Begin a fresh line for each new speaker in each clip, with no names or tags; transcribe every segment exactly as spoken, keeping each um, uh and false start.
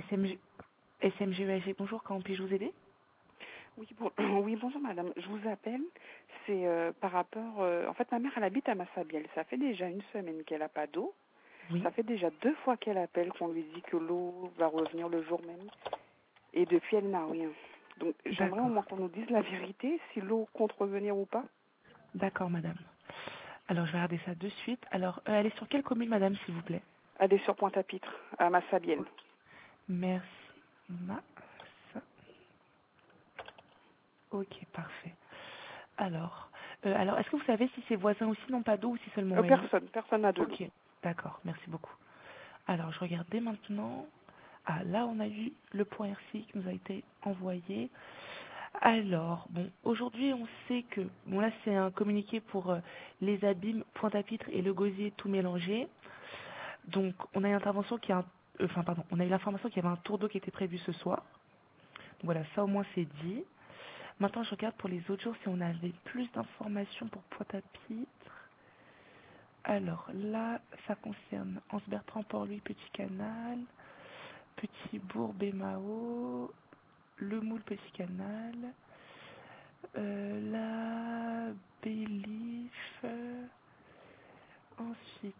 M G, S M G E A G, bonjour, comment puis-je vous aider?
Oui, bon, oui, bonjour madame. Je vous appelle. C'est euh, par rapport. euh, en fait, ma mère, elle habite à Massabielle. Ça fait déjà une semaine qu'elle n'a pas d'eau.
Oui.
Ça fait déjà deux fois qu'elle appelle, qu'on lui dit que l'eau va revenir le jour même. Et depuis, elle n'a rien. Donc, j'aimerais au
D'accord.
moins qu'on nous dise la vérité, si l'eau compte revenir ou pas.
D'accord, madame. Alors, je vais regarder ça de suite. Alors, euh, elle est sur quelle commune, madame, s'il vous plaît?
Elle est sur Pointe-à-Pitre, à Massabielle.
Ok. Merci. Ma... ça- Ok, parfait. Alors, euh, alors est-ce que vous savez si ses voisins aussi n'ont pas d'eau ou si seulement
Euh,
elle?
personne, personne n'a de l'eau.
Ok, d'accord, merci beaucoup. Alors, je regarde dès maintenant. Ah, là, on a eu le point R C I qui nous a été envoyé. Alors, bon, aujourd'hui, on sait que, bon, là, c'est un communiqué pour euh, les abîmes, Pointe-à-Pitre et le Gosier tout mélangé. Donc, on a une intervention qui a un, euh, enfin, pardon, on a eu l'information qu'il y avait un tour d'eau qui était prévu ce soir. Donc, voilà, ça au moins c'est dit. Maintenant, je regarde pour les autres jours si on avait plus d'informations pour Pointe-à-Pitre. Alors, là, ça concerne Anse-Bertrand, Port-Louis, Petit Canal, Petit Bourg, Bémao, Le Moule, Petit Canal. Euh, la Bélif. euh, Ensuite,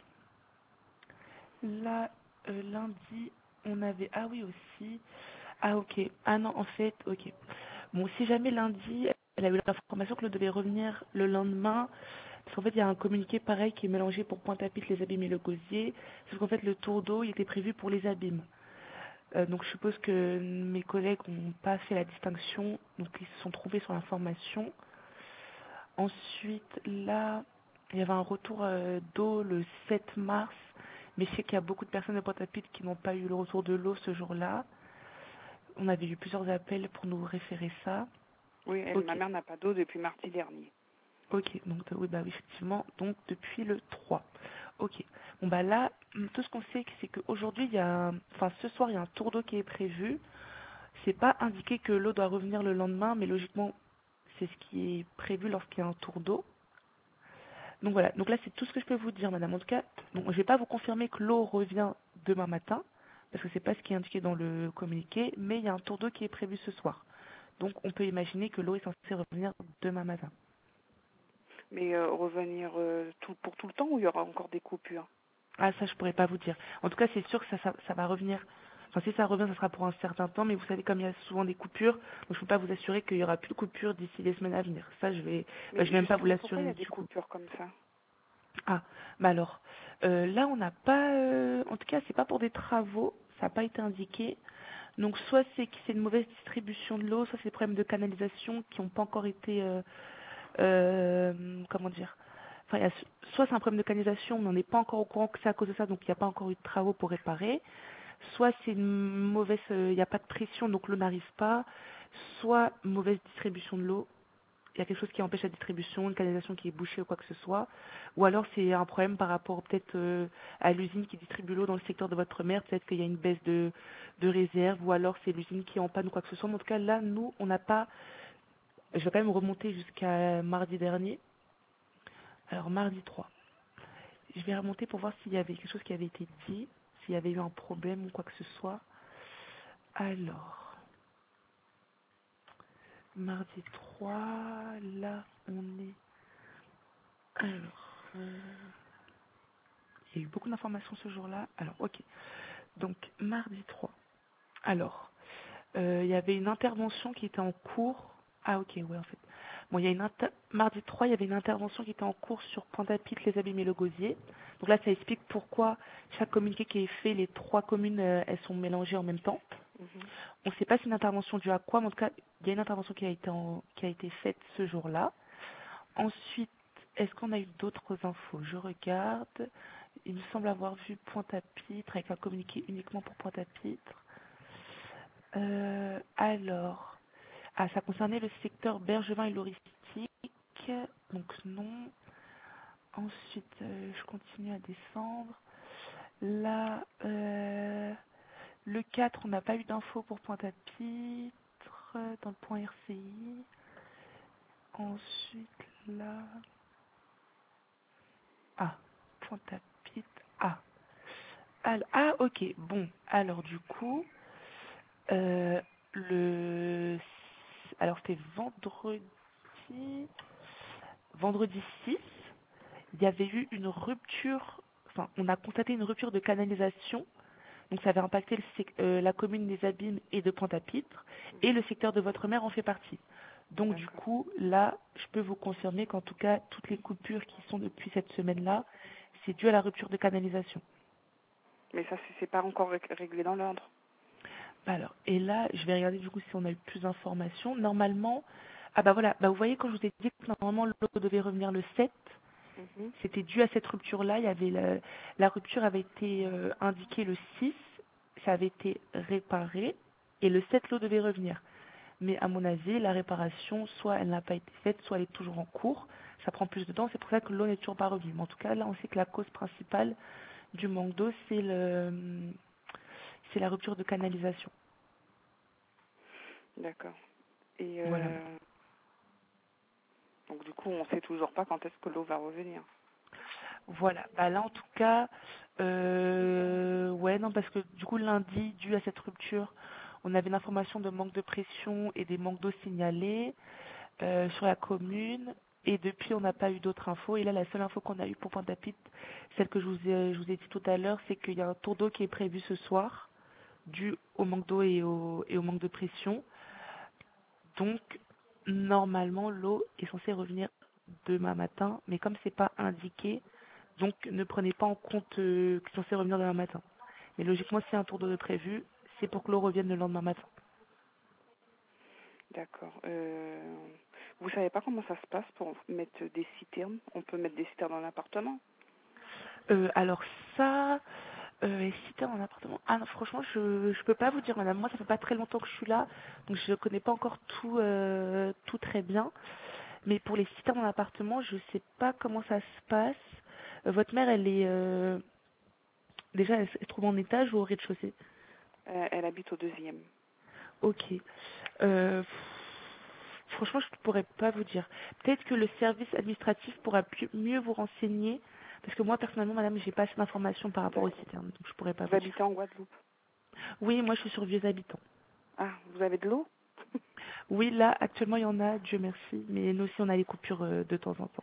là, euh, lundi, on avait. Ah oui, aussi. Ah, ok. Ah non, en fait, ok. Bon, si jamais lundi, elle a eu l'information que l'eau devait revenir le lendemain, parce qu'en fait, il y a un communiqué pareil qui est mélangé pour Pointe-à-Pitre, les abîmes et le Gosier, sauf qu'en fait, le tour d'eau, il était prévu pour les abîmes. Euh, donc, je suppose que mes collègues n'ont pas fait la distinction, donc ils se sont trompés sur l'information. Ensuite, là, il y avait un retour euh, d'eau le sept mars, mais je sais qu'il y a beaucoup de personnes de Pointe-à-Pitre qui n'ont pas eu le retour de l'eau ce jour-là. On avait eu plusieurs appels pour nous référer ça.
Oui, elle, ma
Ok,
mère n'a pas d'eau depuis mardi dernier.
ok, donc euh, oui, bah oui, effectivement, donc depuis le trois. Ok, bon bah là, tout ce qu'on sait, c'est qu'aujourd'hui, il y a, un- enfin ce soir, il y a un tour d'eau qui est prévu. C'est pas indiqué que l'eau doit revenir le lendemain, mais logiquement, c'est ce qui est prévu lorsqu'il y a un tour d'eau. Donc voilà, donc là c'est tout ce que je peux vous dire, madame. En tout cas, donc, je ne vais pas vous confirmer que l'eau revient demain matin, parce que c'est pas ce qui est indiqué dans le communiqué, mais il y a un tour d'eau qui est prévu ce soir. Donc on peut imaginer que l'eau est censée revenir demain matin.
Mais euh, revenir euh, tout, pour tout le temps ou il y aura encore des coupures?
Ah ça je pourrais pas vous dire. En tout cas c'est sûr que ça, ça, ça va revenir. Enfin si ça revient, ça sera pour un certain temps, mais vous savez comme il y a souvent des coupures, donc je ne peux pas vous assurer qu'il y aura plus de coupures d'ici les semaines à venir. Ça je vais, bah,
Mais
je vais même pas vous
justement, pourquoi il y
l'assurer
a des
du coup.
coupures comme ça?
Ah, bah alors, euh, là on n'a pas, euh, en tout cas c'est pas pour des travaux, ça n'a pas été indiqué. Donc soit c'est que c'est une mauvaise distribution de l'eau, soit c'est des problèmes de canalisation qui n'ont pas encore été, euh, euh, comment dire, enfin il y a, soit c'est un problème de canalisation mais on n'est pas encore au courant que c'est à cause de ça, donc il n'y a pas encore eu de travaux pour réparer. Soit c'est une mauvaise, euh, il n'y a pas de pression donc l'eau n'arrive pas, soit mauvaise distribution de l'eau, il y a quelque chose qui empêche la distribution, une canalisation qui est bouchée ou quoi que ce soit, ou alors c'est un problème par rapport peut-être euh, à l'usine qui distribue l'eau dans le secteur de votre mère, peut-être qu'il y a une baisse de, de réserve, ou alors c'est l'usine qui est en panne ou quoi que ce soit. Mais en tout cas, là, nous, on n'a pas, je vais quand même remonter jusqu'à mardi dernier, alors mardi trois. Je vais remonter pour voir s'il y avait quelque chose qui avait été dit, s'il y avait eu un problème ou quoi que ce soit. Alors, mardi trois, là, on est... Alors... euh, Il y a eu beaucoup d'informations ce jour-là. Alors, ok. Donc, mardi trois. Alors, euh, il y avait une intervention qui était en cours. Ah, ok, ouais, en fait. Bon, il y a une inter- mardi trois, il y avait une intervention qui était en cours sur Pointe-à-Pitre, les Abîmes et le Gosier. Donc là, ça explique pourquoi chaque communiqué qui est fait, les trois communes, euh, elles sont mélangées en même temps.
Mhm.
On ne sait pas si une intervention due à quoi, mais en tout cas, il y a une intervention qui a été, en- qui a été faite ce jour-là. Ensuite, est-ce qu'on a eu d'autres infos? Je regarde. Il me semble avoir vu Pointe-à-Pitre avec un communiqué uniquement pour Pointe-à-Pitre. Euh, alors, ah, ça concernait le secteur Bergevin et Lauristique. Donc non. Ensuite, euh, je continue à descendre. Là, euh, le quatre, on n'a pas eu d'infos pour Pointe-à-Pitre dans le point R C I. Ensuite, là... Ah, Pointe-à-Pitre. Ah. Al- ah, ok. Bon, alors du coup... Euh, le... Alors, c'était vendredi... Vendredi six, il y avait eu une rupture... Enfin, on a constaté une rupture de canalisation. Donc, ça avait impacté le sec- euh, la commune des Abîmes et de Pointe-à-Pitre. Et le secteur de votre mère en fait partie. Donc, du
D'accord.
coup, là, je peux vous confirmer qu'en tout cas, toutes les coupures qui sont depuis cette semaine-là, c'est dû à la rupture de canalisation.
Mais ça, c'est c'est pas encore ré- réglé dans l'ordre.
Alors, et là, je vais regarder du coup si on a eu plus d'informations. Normalement, ah bah voilà, bah vous voyez quand je vous ai dit que normalement l'eau devait revenir le sept,
Mhm.
c'était dû à cette rupture-là. Il y avait la, la rupture avait été euh, indiquée le six, ça avait été réparé, et le sept l'eau devait revenir. Mais à mon avis, la réparation, soit elle n'a pas été faite, soit elle est toujours en cours. Ça prend plus de temps, c'est pour ça que l'eau n'est toujours pas revenue. Mais en tout cas, là, on sait que la cause principale du manque d'eau, c'est le, c'est la rupture de canalisation.
D'accord. Et
Voilà.
euh, donc du coup, on sait toujours pas quand est-ce que l'eau va revenir.
Voilà. Bah là, en tout cas, euh, ouais, non, parce que du coup, lundi, dû à cette rupture, on avait l'information de manque de pression et des manques d'eau signalés euh, sur la commune. Et depuis, on n'a pas eu d'autres infos. Et là, la seule info qu'on a eue pour Pointe-à-Pitre, celle que je vous ai, je vous ai dit tout à l'heure, c'est qu'il y a un tour d'eau qui est prévu ce soir, dû au manque d'eau et au, et au manque de pression. Donc, normalement, l'eau est censée revenir demain matin, mais comme c'est pas indiqué, donc ne prenez pas en compte euh, que c'est censé revenir demain matin. Mais logiquement, si un tour d'eau est prévu, c'est pour que l'eau revienne le lendemain matin.
D'accord. Euh, vous savez pas comment ça se passe pour mettre des citernes? On peut mettre des citernes dans l'appartement?
Euh, alors ça, euh, et si t'es en appartement, ah non, franchement, je je peux pas vous dire, madame. Moi, ça fait pas très longtemps que je suis là, donc je connais pas encore tout euh, tout très bien. Mais pour les citernes en appartement, je sais pas comment ça se passe. Euh, votre mère, elle est euh, déjà, elle se trouve en étage ou au rez-de-chaussée?
Euh, elle habite au deuxième.
Ok. Euh, franchement, je ne pourrais pas vous dire. Peut-être que le service administratif pourra plus- mieux vous renseigner, parce que moi, personnellement, madame, j'ai pas assez d'informations par rapport aux
D'accord.
citernes, donc je pourrais pas
Vous
vous dire.
habitez en Guadeloupe?
Oui, moi, je suis sur Vieux Habitants.
Ah, vous avez de l'eau?
Oui, là, actuellement, il y en a, Dieu merci, mais nous aussi, on a les coupures euh, de temps en temps.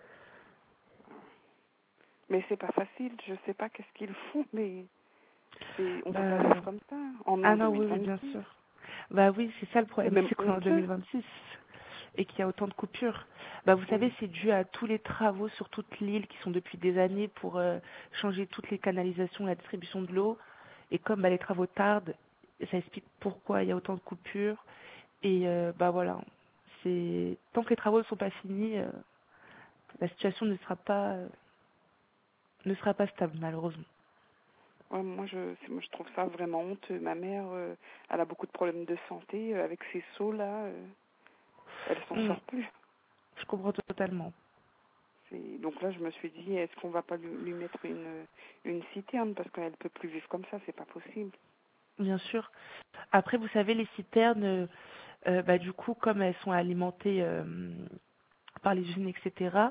Mais c'est pas facile. Je sais pas qu'est-ce qu'ils font, mais c'est, on peut pas
Bah,
vivre comme ça. On est
ah
en
non, oui, oui, bien
deux mille vingt-six.
sûr. Bah oui, c'est ça le
C'est
problème,
même
c'est qu'on est en
honteux.
deux mille vingt-six et qu'il y a autant de coupures. Bah vous savez,
Oui.
c'est dû à tous les travaux sur toute l'île qui sont depuis des années pour euh, changer toutes les canalisations, la distribution de l'eau. Et comme bah, les travaux tardent, ça explique pourquoi il y a autant de coupures. Et euh, bah voilà, c'est tant que les travaux ne sont pas finis, euh, la situation ne sera pas euh, ne sera pas stable malheureusement.
Ouais, moi, je, c'est- moi, je trouve ça vraiment honteux. Ma mère, euh, elle a beaucoup de problèmes de santé. euh, avec ces seaux-là, euh, elle s'en
Hmm,
sort plus.
je comprends totalement.
C'est... Donc là, je me suis dit, est-ce qu'on va pas lui, lui mettre une, une citerne? Parce qu'elle peut plus vivre comme ça, c'est pas possible.
Bien sûr. Après, vous savez, les citernes, euh, euh, bah, du coup, comme elles sont alimentées euh, par les usines, et cetera,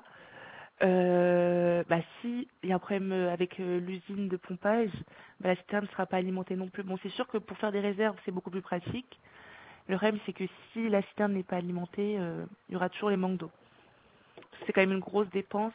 euh, bah, si il y a un problème euh, avec euh, l'usine de pompage, bah, la citerne ne sera pas alimentée non plus. Bon, c'est sûr que pour faire des réserves, c'est beaucoup plus pratique. Le problème, c'est que si la citerne n'est pas alimentée, euh, il y aura toujours les manques d'eau. C'est quand même une grosse dépense.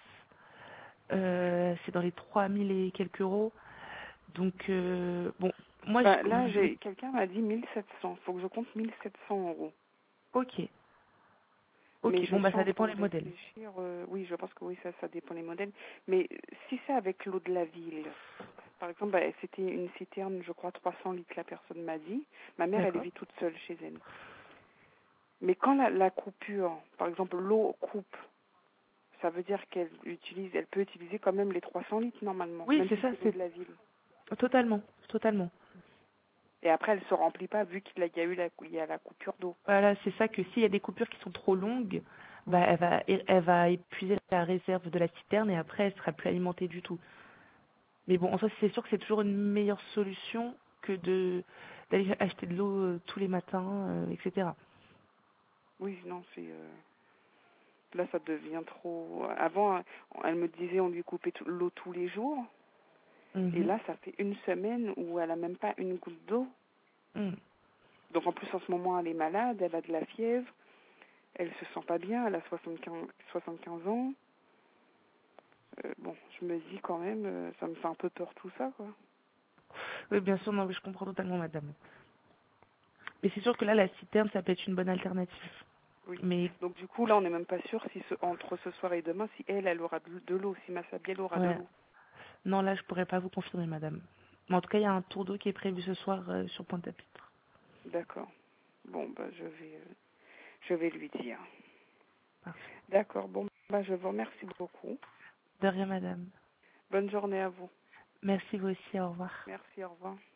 Euh, c'est dans les trois mille et quelques euros. Donc, euh, bon, moi,
Bah,
je,
là,
vous,
j'ai quelqu'un m'a dit mille sept cents. Faut que je compte mille sept cents euros.
ok,
Mais
ok,
je
bon, bah,
suis
ça
en
dépend
train de
les modèles.
réfléchir. euh, oui, je pense que oui, ça, ça dépend des modèles. Mais si c'est avec l'eau de la ville, par exemple, bah, c'était une citerne, je crois, trois cents litres, la personne m'a dit. Ma mère, elle
D'accord.
vit toute seule chez elle. Mais quand la, la coupure, par exemple, l'eau coupe, ça veut dire qu'elle utilise, elle peut utiliser quand même les trois cents litres normalement,
Oui,
même
c'est
si
ça,
c'est l'eau
c'est
de la ville.
totalement, totalement.
Et après, elle se remplit pas vu qu'il y a il y a eu la, il y a la coupure d'eau.
Voilà, c'est ça que s'il y a des coupures qui sont trop longues, bah,
Oui.
elle va, elle va épuiser la réserve de la citerne et après, elle sera plus alimentée du tout. Mais bon, en soi, c'est sûr que c'est toujours une meilleure solution que de d'aller acheter de l'eau euh, tous les matins, euh, et cetera.
Oui, non, c'est euh, là, ça devient trop. Avant, elle me disait on lui coupait tout- l'eau tous les jours, et
Mhm.
là, ça fait une semaine où elle a même pas une goutte d'eau.
Mm.
Donc en plus en ce moment elle est malade, elle a de la fièvre, elle se sent pas bien, elle a soixante-quinze, soixante-quinze ans. Euh, bon, je me dis quand même, euh, ça me fait un peu peur tout ça, quoi.
Oui, bien sûr, non, mais je comprends totalement, madame. Mais c'est sûr que là, la citerne, ça peut être une bonne alternative.
Oui.
Mais,
Donc du coup là on n'est même pas sûr si ce, entre ce soir et demain, si elle, elle aura de, de l'eau, si ma Sabielle aura de
ouais.
l'eau.
Non, là, je pourrais pas vous confirmer, madame. Mais en tout cas, il y a un tour d'eau qui est prévu ce soir euh, sur Pointe-à-Pitre.
D'accord. Bon, bah je vais, euh, je vais lui dire.
Parfait.
D'accord. Bon, bah je vous remercie beaucoup.
De rien, madame.
Bonne journée à vous.
Merci vous aussi, au revoir.
Merci. Au revoir.